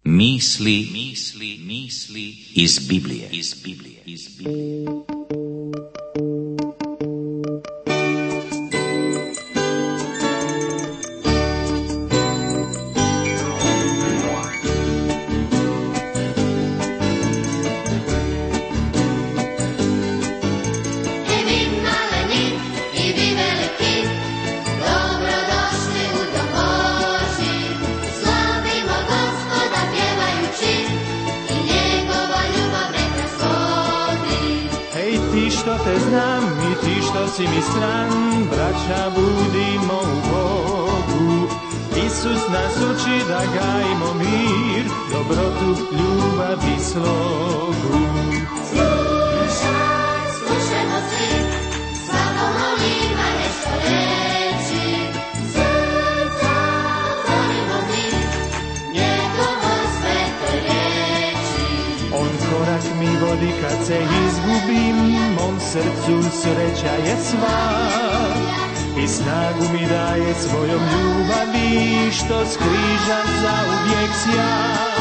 Misli iz Biblije. Što te znam i ti što si mi stran, braća budimo u Bogu. Isus nas uči da gajimo mir, dobrotu, ljubav i slogu. Slušajmo svi, svako molima nešto reći. Srca otvorimo mi, njegovo svetoj reči. On korak mi vodi kad se izgubim, mom srcu sreća je sva. I snagu mi daje svojom ljubavi, što s križa zauvijek sja.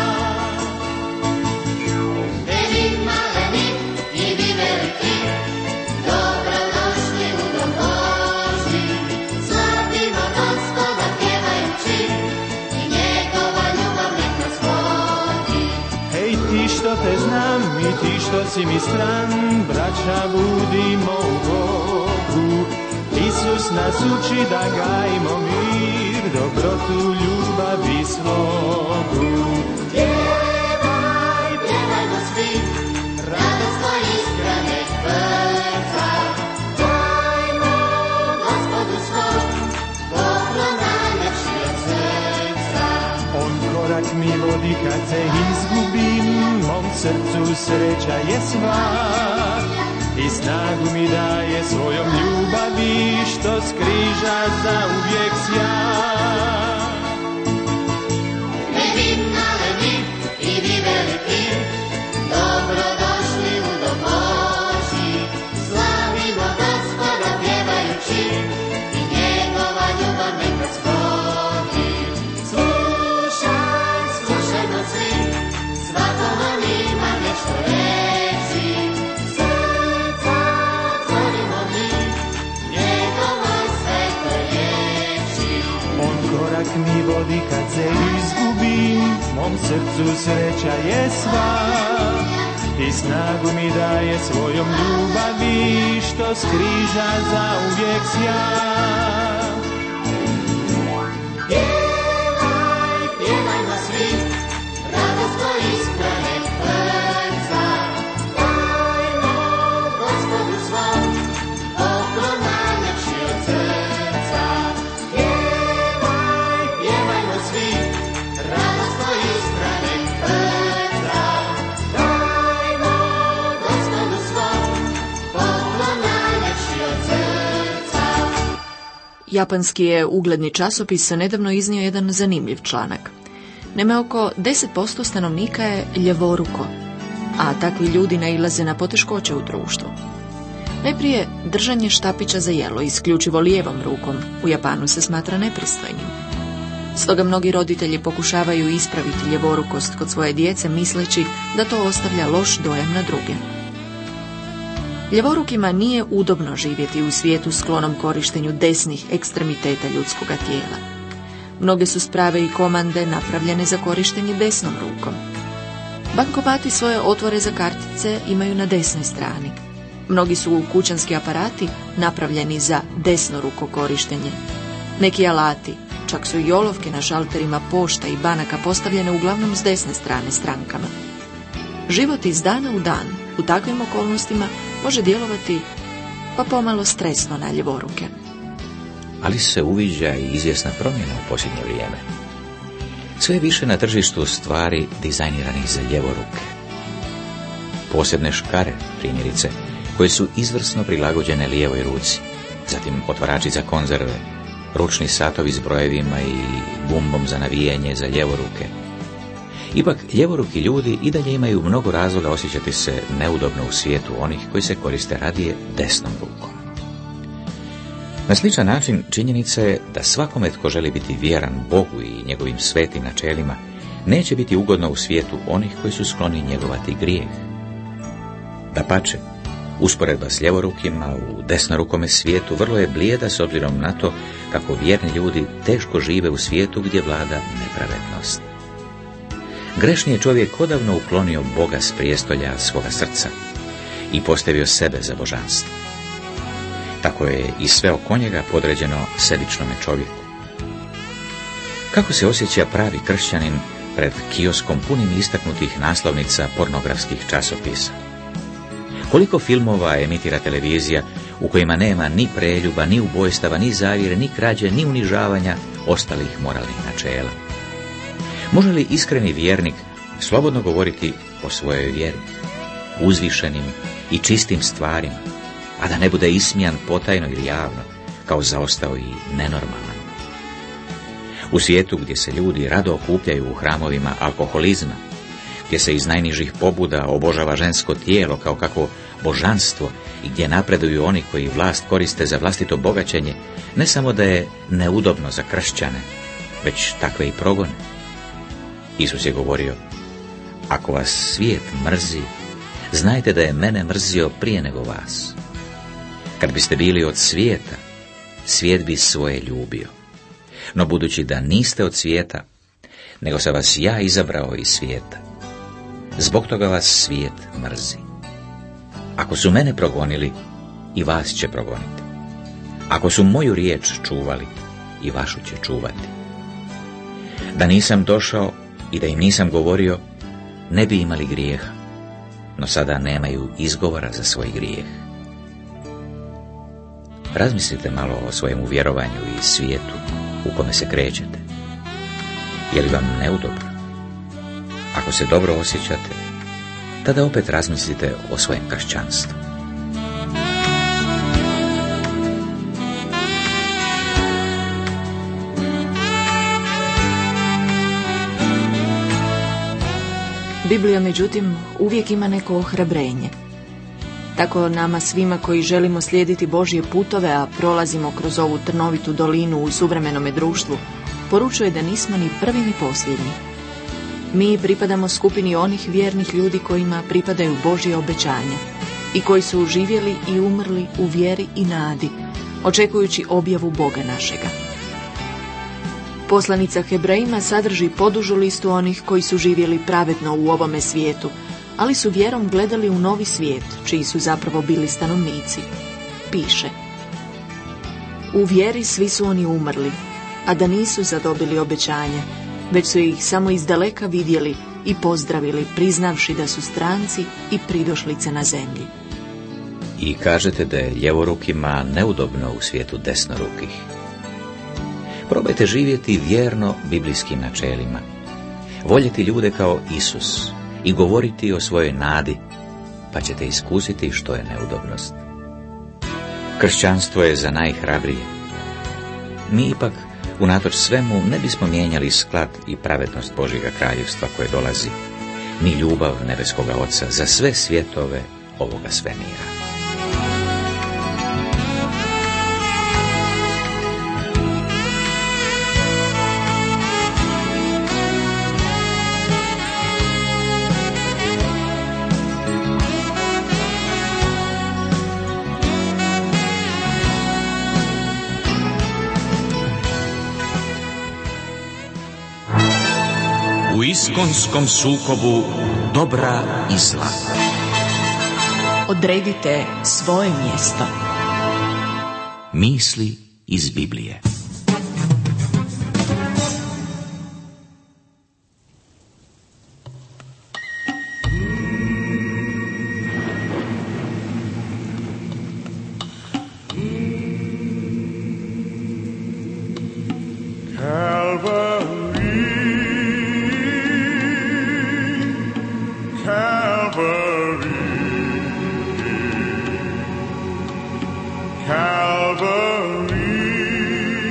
Evi maleni i vi veliki, dobrodošli u dom Božji. Slavimo Gospoda pjevajući, i njegova ljubav nek nas vodi. Hej ti što te znam i ti što si mi stran, braća budimo u Bogu. Isus nas uči da gajimo mir, dobrotu, ljubav i slogu. Pjevaj, pjevajmo svi, radost tvoj iskra nek vrca. Dajmo Gospodu svom, poklon najljepši od srca. On korak mi vodi kad se izgubim, mom srcu sreća je sva. I snagu mi daje svojom ljubavi, što s križa zauvijek sja. Evi maleni i vi veliki, dobrodošli u dom Božji. Slavimo Gospoda pjevajući, i njegova ljubav nek nas vodi. Slušajmo svi, svako ima nešto reći. Srca otvorimo mi, njegovo svetoj reči. On korak mi vodi kad se izgubim, mom srcu sreća je sva. I snagu mi daje svojom ljubavi, što s križa zauvijek sja. Pjevaj, pjevajmo svi, radost tvoj iskra nek vrca. Dajmo Gospodu svom, poklon najljepši od srca. Pjevaj, pjevajmo svi, radost tvoj iskra nek vrca. Dajmo Gospodu svom, poklon najljepši od srca. Japanski je ugledni časopis nedavno iznio jedan zanimljiv članak. Naime, oko 10% stanovnika je ljevoruko, a takvi ljudi nailaze na poteškoće u društvu. Najprije, držanje štapića za jelo isključivo lijevom rukom u Japanu se smatra nepristojnim. Stoga mnogi roditelji pokušavaju ispraviti ljevorukost kod svoje djece misleći da to ostavlja loš dojam na druge. Ljevorukima nije udobno živjeti u svijetu sklonom korištenju desnih ekstremiteta ljudskoga tijela. Mnoge su sprave i komande napravljene za korištenje desnom rukom. Bankomati svoje otvore za kartice imaju na desnoj strani. Mnogi su kućanski aparati napravljeni za desnoruko korištenje. Neki alati, čak su i olovke na šalterima pošta i banaka postavljene uglavnom s desne strane strankama. Život iz dana u dan u takvim okolnostima može djelovati pa pomalo stresno na ljevoruke. Ali se uviđa i izvjesna promjena u posljednje vrijeme. Sve više na tržištu stvari dizajniranih za ljevoruke. Posebne škare, primjerice, koje su izvrsno prilagođene lijevoj ruci, zatim otvarači za konzerve, ručni satovi s brojevima i bumbom za navijanje za ljevoruke. Ipak, ljevoruki ljudi i dalje imaju mnogo razloga osjećati se neudobno u svijetu onih koji se koriste radije desnom rukom. Na sličan način činjenica je da svakome tko želi biti vjeran Bogu i njegovim svetim načelima neće biti ugodno u svijetu onih koji su skloni njegovati grijeh. Dapače, usporedba s ljevorukima u desnorukome svijetu vrlo je blijeda s obzirom na to kako vjerni ljudi teško žive u svijetu gdje vlada nepravednost. Grešni je čovjek odavno uklonio Boga s prijestolja svoga srca i postavio sebe za božanstvo. Tako je i sve oko njega podređeno sebičnome čovjeku. Kako se osjeća pravi kršćanin pred kioskom punim istaknutih naslovnica pornografskih časopisa? Koliko filmova emitira televizija u kojima nema ni preljuba, ni ubojstava, ni zavjere, ni krađe, ni unižavanja ostalih moralnih načela? Može li iskreni vjernik slobodno govoriti o svojoj vjeri, uzvišenim i čistim stvarima, a da ne bude ismijan potajno ili javno, kao zaostao i nenormalan? U svijetu gdje se ljudi rado okupljaju u hramovima alkoholizma, gdje se iz najnižih pobuda obožava žensko tijelo kao kakvo božanstvo i gdje napreduju oni koji vlast koriste za vlastito bogaćenje, ne samo da je neudobno za kršćane, već takve i progone. Isus je govorio: ako vas svijet mrzi, znajte da je mene mrzio prije nego vas. Kad biste bili od svijeta, svijet bi svoje ljubio. No budući da niste od svijeta, nego sam vas ja izabrao iz svijeta, zbog toga vas svijet mrzi. Ako su mene progonili, i vas će progoniti. Ako su moju riječ čuvali, i vašu će čuvati. Da nisam došao i da im nisam govorio, ne bi imali grijeha, no sada nemaju izgovora za svoj grijeh. Razmislite malo o svojemu vjerovanju i svijetu u kome se krećete. Je li vam neudobno? Ako se dobro osjećate, tada opet razmislite o svojem kršćanstvu. Biblija, međutim, uvijek ima neko ohrabrenje. Tako nama svima koji želimo slijediti Božje putove, a prolazimo kroz ovu trnovitu dolinu u suvremenome društvu, poručuje da nismo ni prvi ni posljednji. Mi pripadamo skupini onih vjernih ljudi kojima pripadaju Božje obećanja i koji su živjeli i umrli u vjeri i nadi, očekujući objavu Boga našega. Poslanica Hebrejima sadrži podužu listu onih koji su živjeli pravedno u ovome svijetu, ali su vjerom gledali u novi svijet, čiji su zapravo bili stanovnici. Piše: u vjeri svi su oni umrli, a da nisu zadobili obećanja, već su ih samo izdaleka vidjeli i pozdravili, priznavši da su stranci i pridošlice na zemlji. I kažete da je ljevorukima neudobno u svijetu desnorukih. Probajte živjeti vjerno biblijskim načelima, voljeti ljude kao Isus i govoriti o svojoj nadi, pa ćete iskusiti što je neudobnost. Kršćanstvo je za najhrabrije. Mi ipak, unatoč svemu, ne bismo mijenjali sklad i pravednost Božjega kraljevstva koje dolazi, ni ljubav nebeskoga Oca za sve svjetove ovoga svemira. U iskonskom sukobu dobra i zla. Odredite svoje mjesto. Misli iz Biblije. Calvary,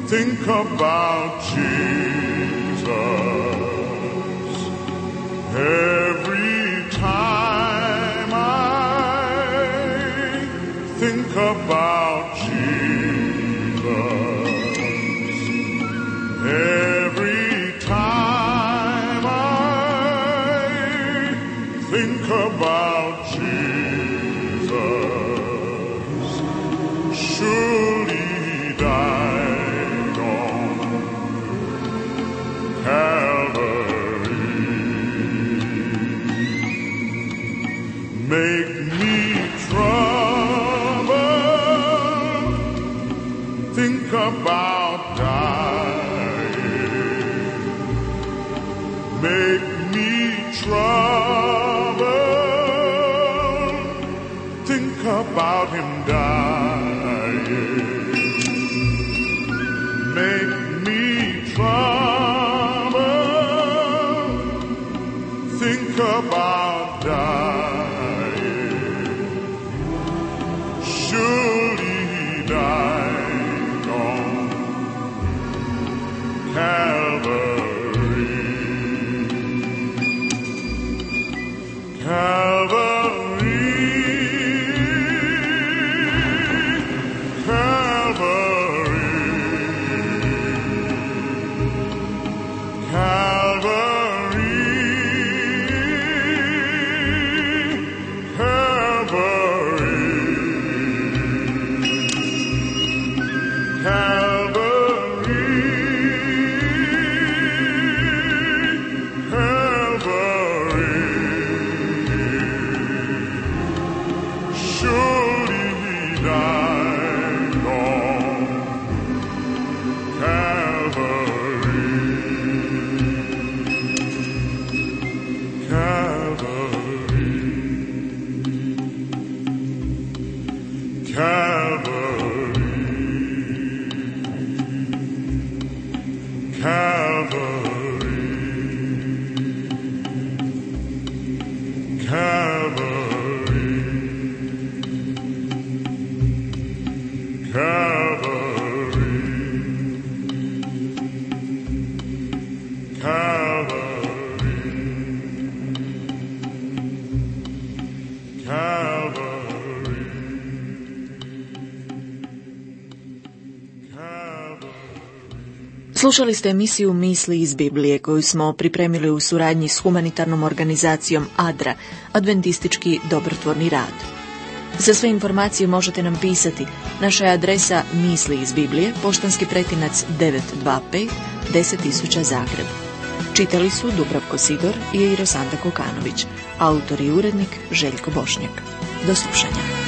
think about Jesus. Every time I think about Jesus, every time I think about Jesus, surely died on Calvary. Make me trouble, think about dying. Make me trouble, think about him dying. Make me trouble, think about dying. Surely he died on Calvary. Calvary, Calvary, Calvary, Calvary, Calvary, Calvary. Surely he died on Calvary. Calvary, Calvary, Calvary, Calvary, Calvary, Calvary, Calvary, Calvary. Slušali ste emisiju Misli iz Biblije koju smo pripremili u suradnji s humanitarnom organizacijom ADRA, Adventistički dobrotvorni rad. Za sve informacije možete nam pisati. Naša je adresa Misli iz Biblije, poštanski pretinac 925 10.000 Zagreb. Čitali su Dubravko Sidor i Rosanda Kokanović, autor i urednik Željko Bošnjak. Do slušanja.